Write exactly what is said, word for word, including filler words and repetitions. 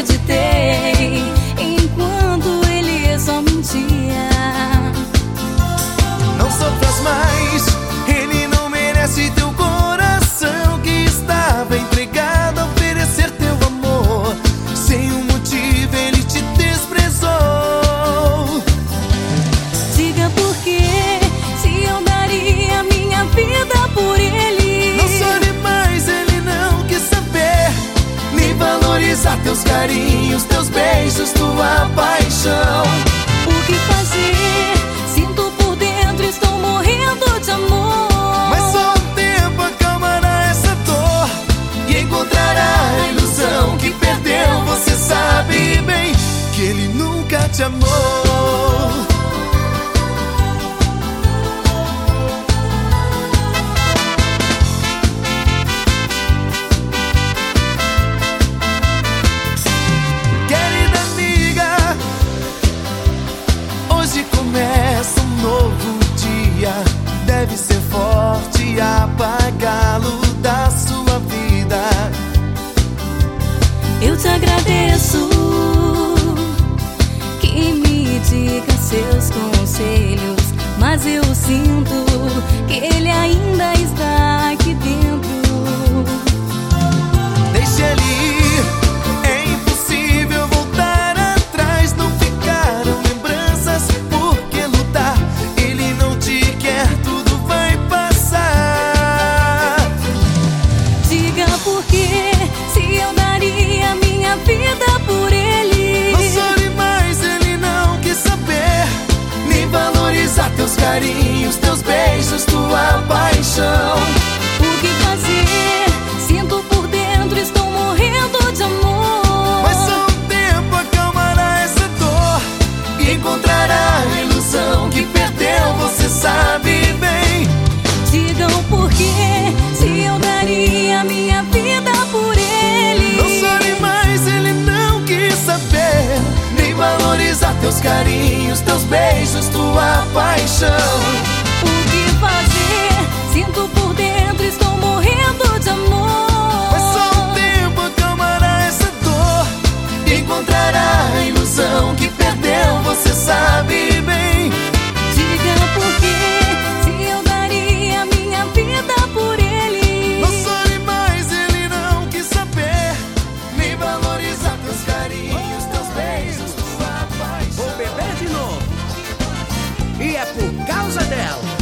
acreditei, enquanto ele só mentia. Não sofras mais, ele não merece teu coração que estava entregado a oferecer teu amor. Sem um motivo ele te desprezou. Diga por quê, se eu daria minha vida por ele. Não chore mais, ele não quis saber nem valorizar teus carinhos, teus beijos, tua paixão. O que fazer? Sinto por dentro, estou morrendo de amor. Mas só o tempo acalmará essa dor e encontrará a ilusão que perdeu. Você sabe bem que ele nunca te amou. Querida amiga, hoje começa um novo dia. Deve ser forte e apagá-lo da sua vida. Eu te agradeço que me diga seus conselhos, mas eu sinto que ele ainda está aqui dentro. Deixa ele ir, é impossível voltar atrás. Não ficaram lembranças por que lutar. Ele não te quer, tudo vai passar. Diga por quê, se eu daria minha vida por ele. Não chore mais, ele não quis saber nem valorizar teus carinhos, teus beijos, tua paixão. O que fazer? Sinto por dentro, estou morrendo de amor. Mas só o tempo acalmará essa dor e encontrará a ilusão que perdeu. Você sabe bem. Digam por quê, se eu daria minha vida por ele. Não chore mais, ele não quis saber nem valorizar teus carinhos, teus beijos, tua paixão. O que fazer? Sinto por dentro, estou morrendo de amor. Mas só o tempo acalmará essa dor e encontrará a ilusão que perdeu. Você sabe bem. Diga por quê, se eu daria minha vida por ele. Não chore mais, ele não quis saber nem valorizar teus carinhos, teus beijos, tua paixão. Vou beber de novo. E é por causa dela.